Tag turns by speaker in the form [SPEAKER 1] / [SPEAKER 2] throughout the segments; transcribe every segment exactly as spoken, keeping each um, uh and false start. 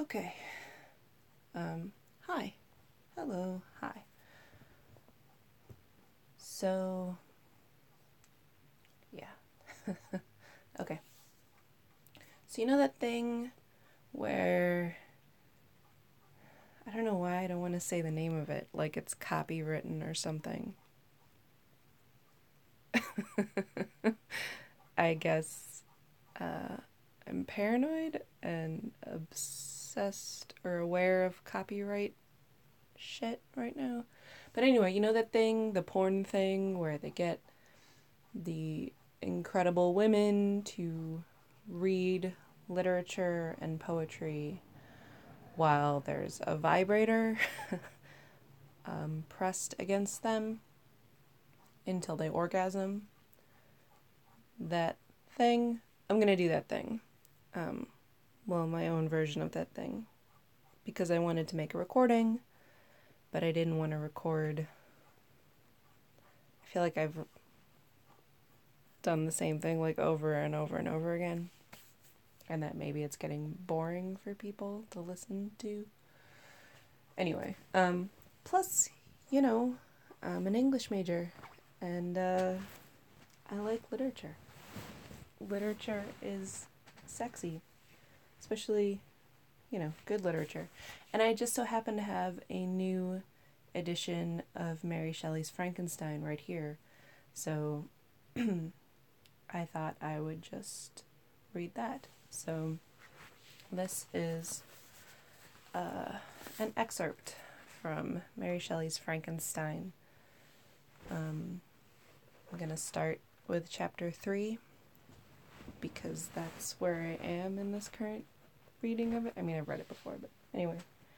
[SPEAKER 1] Okay. Um, hi. Hello. Hi. So, yeah. Okay. So, you know that thing where I don't know why I don't want to say the name of it, like it's copywritten or something. I guess uh, I'm paranoid and obsessed or aware of copyright shit right now. But anyway, you know that thing, the porn thing, where they get the incredible women to read literature and poetry while there's a vibrator um, pressed against them until they orgasm. That thing, I'm gonna do that thing. Um, well, my own version of that thing. Because I wanted to make a recording, but I didn't want to record. I feel like I've done the same thing like over and over and over again. And that maybe it's getting boring for people to listen to. Anyway, um, plus, you know, I'm an English major, and uh, I like literature. Literature is sexy, especially, you know, good literature. And I just so happen to have a new edition of Mary Shelley's Frankenstein right here. So I thought I would just read that. So this is uh, an excerpt from Mary Shelley's Frankenstein. Um, I'm going to start with chapter three because that's where I am in this current reading of it. I mean, I've read it before, but anyway.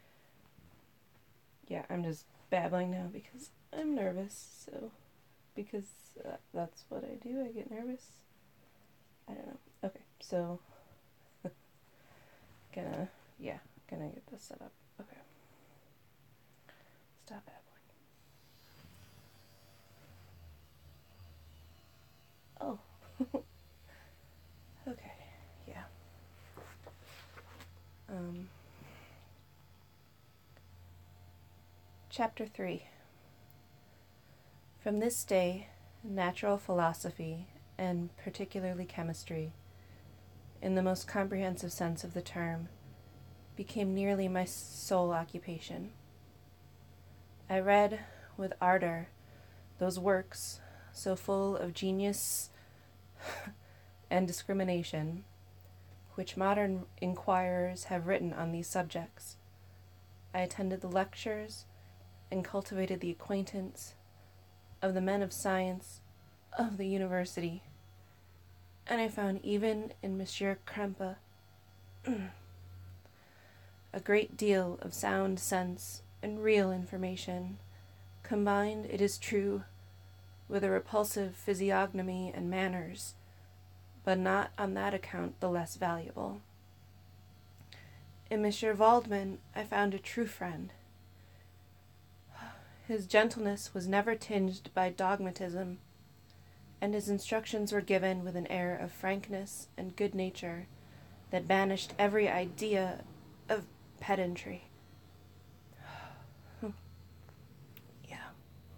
[SPEAKER 1] Yeah, I'm just babbling now because I'm nervous, so because uh, that's what I do, I get nervous. I don't know. Okay, so gonna, yeah, gonna get this set up. Okay. Stop babbling. Oh. Okay, yeah. Um, Chapter three. From this day, natural philosophy, and particularly chemistry, in the most comprehensive sense of the term, became nearly my sole occupation. I read with ardor those works so full of genius and discrimination which modern inquirers have written on these subjects. I attended the lectures and cultivated the acquaintance of the men of science of the university, and I found even in Monsieur Krempe a great deal of sound sense and real information, combined, it is true, with a repulsive physiognomy and manners, but not on that account the less valuable. In Monsieur Waldman I found a true friend. His gentleness was never tinged by dogmatism, and his instructions were given with an air of frankness and good nature that banished every idea of pedantry. Yeah.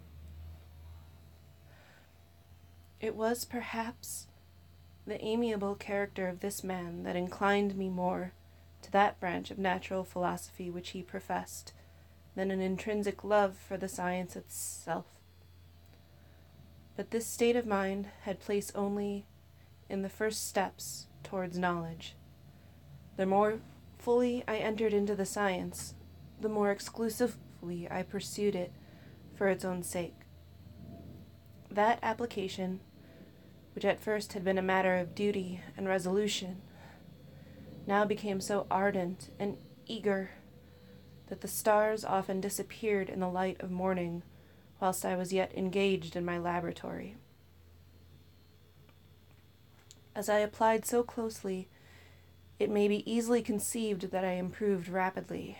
[SPEAKER 1] It was, perhaps, the amiable character of this man that inclined me more to that branch of natural philosophy which he professed than an intrinsic love for the science itself. But this state of mind had place only in the first steps towards knowledge. The more fully I entered into the science, the more exclusively I pursued it for its own sake. That application, which at first had been a matter of duty and resolution, now became so ardent and eager that the stars often disappeared in the light of morning whilst I was yet engaged in my laboratory. As I applied so closely, it may be easily conceived that I improved rapidly.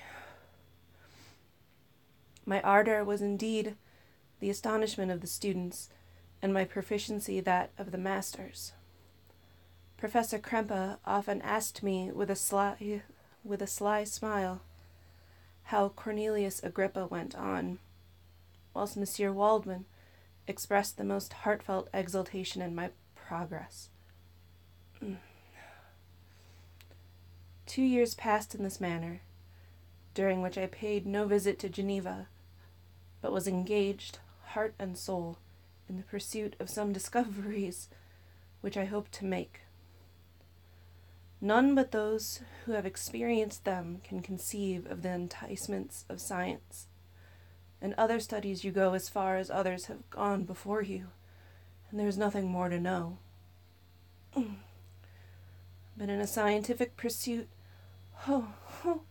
[SPEAKER 1] My ardor was indeed the astonishment of the students, and my proficiency that of the masters. Professor Krempe often asked me with a sly, with a sly smile, how Cornelius Agrippa went on, whilst Monsieur Waldman expressed the most heartfelt exultation in my progress. Two years passed in this manner, during which I paid no visit to Geneva, but was engaged, heart and soul, in the pursuit of some discoveries which I hoped to make. None but those who have experienced them can conceive of the enticements of science. In other studies you go as far as others have gone before you, and there is nothing more to know. But in a scientific pursuit, oh, oh,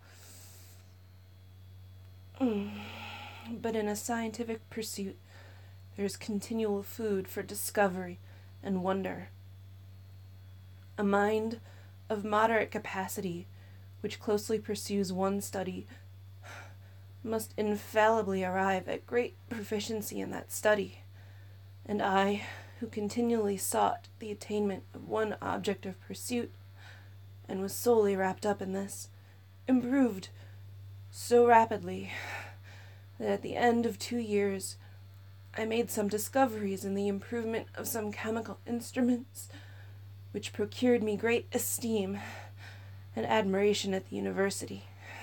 [SPEAKER 1] but in a scientific pursuit, there is continual food for discovery and wonder. A mind of moderate capacity, which closely pursues one study, must infallibly arrive at great proficiency in that study, and I, who continually sought the attainment of one object of pursuit, and was solely wrapped up in this, improved so rapidly that at the end of two years I made some discoveries in the improvement of some chemical instruments, which procured me great esteem and admiration at the university.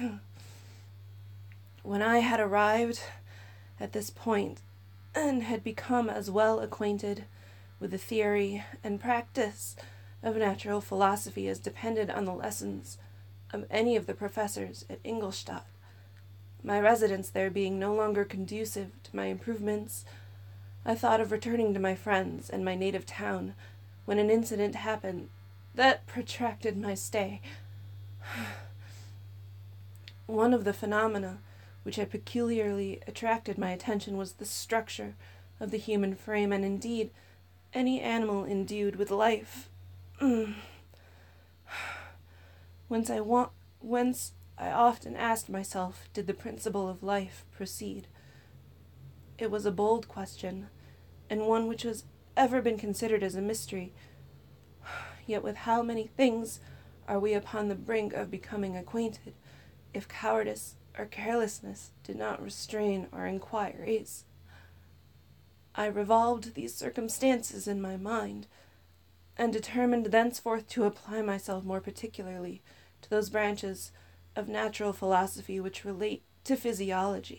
[SPEAKER 1] When I had arrived at this point, and had become as well acquainted with the theory and practice of natural philosophy as depended on the lessons of any of the professors at Ingolstadt, my residence there being no longer conducive to my improvements, I thought of returning to my friends and my native town, when an incident happened that protracted my stay. One of the phenomena which had peculiarly attracted my attention was the structure of the human frame, and indeed any animal endued with life. Whence I want, whence I often asked myself, did the principle of life proceed? It was a bold question, and one which has ever been considered as a mystery. Yet with how many things are we upon the brink of becoming acquainted, if cowardice or carelessness did not restrain our inquiries? I revolved these circumstances in my mind, and determined thenceforth to apply myself more particularly to those branches of natural philosophy which relate to physiology.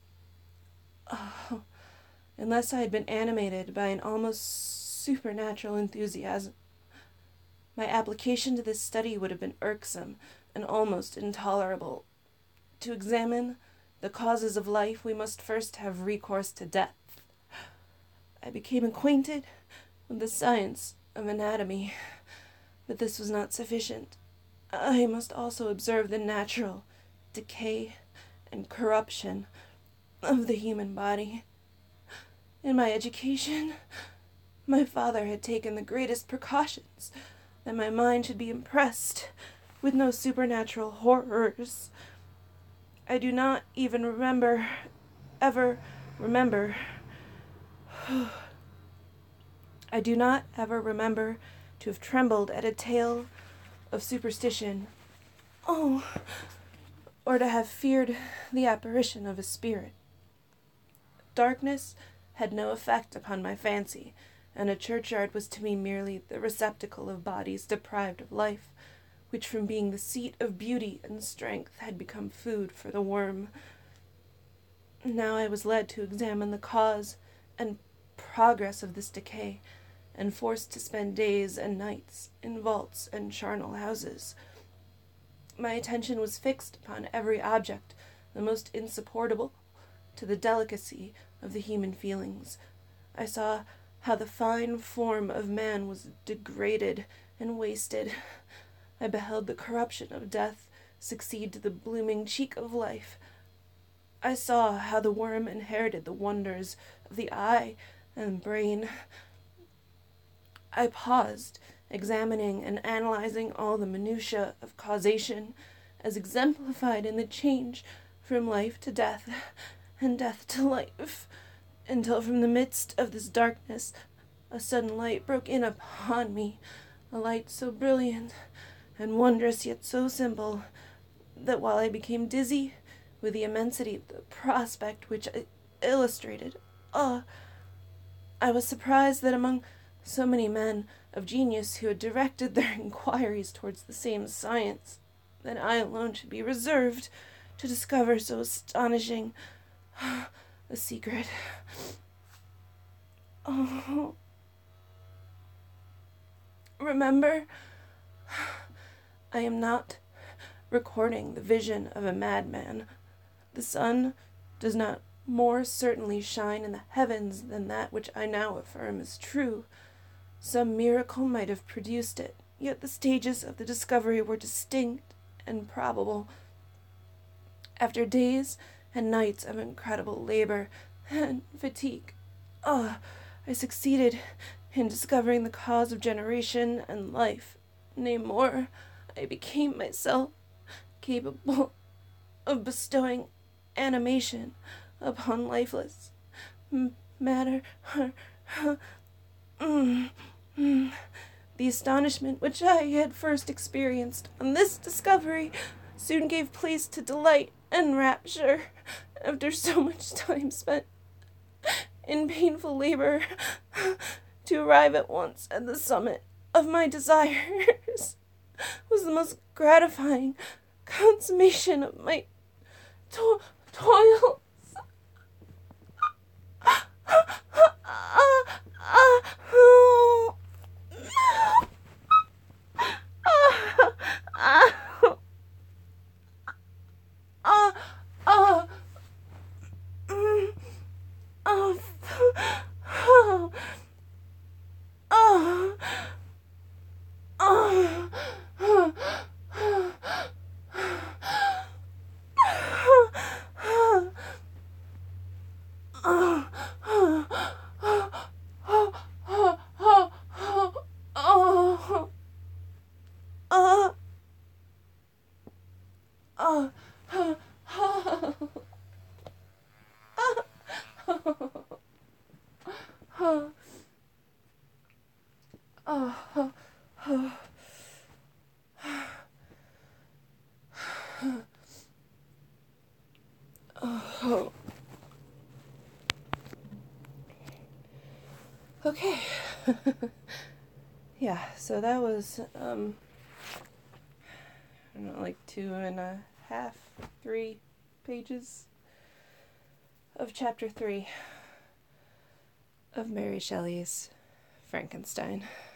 [SPEAKER 1] Oh, unless I had been animated by an almost supernatural enthusiasm, my application to this study would have been irksome and almost intolerable. To examine the causes of life, we must first have recourse to death. I became acquainted with the science of anatomy, but this was not sufficient. I must also observe the natural decay and corruption of the human body. In my education, my father had taken the greatest precautions that my mind should be impressed with no supernatural horrors. I do not even remember, ever remember, I do not ever remember to have trembled at a tale of superstition, oh, or to have feared the apparition of a spirit. Darkness had no effect upon my fancy, and a churchyard was to me merely the receptacle of bodies deprived of life, which from being the seat of beauty and strength had become food for the worm. Now I was led to examine the cause and progress of this decay, and forced to spend days and nights in vaults and charnel houses. My attention was fixed upon every object the most insupportable to the delicacy of the human feelings. I saw how the fine form of man was degraded and wasted. I beheld the corruption of death succeed to the blooming cheek of life. I saw how the worm inherited the wonders of the eye and brain. I paused, examining and analyzing all the minutiae of causation, as exemplified in the change from life to death, and death to life, until from the midst of this darkness a sudden light broke in upon me, a light so brilliant and wondrous, yet so simple, that while I became dizzy with the immensity of the prospect which I illustrated, ah, I was surprised that among so many men of genius who had directed their inquiries towards the same science, that I alone should be reserved to discover so astonishing a secret. Oh. Remember, I am not recording the vision of a madman. The sun does not more certainly shine in the heavens than that which I now affirm is true. Some miracle might have produced it, yet the stages of the discovery were distinct and probable. After days and nights of incredible labor and fatigue, ah, I succeeded in discovering the cause of generation and life. Nay, more, I became myself capable of bestowing animation upon lifeless m- matter. mm, mm. The astonishment which I had first experienced on this discovery soon gave place to delight and rapture. After so much time spent in painful labor to arrive at once at the summit of my desires was the most gratifying consummation of my to- toils. Oh. Okay. Yeah, so that was, um, I don't know, like two and a half, three pages of chapter three of Mary Shelley's Frankenstein.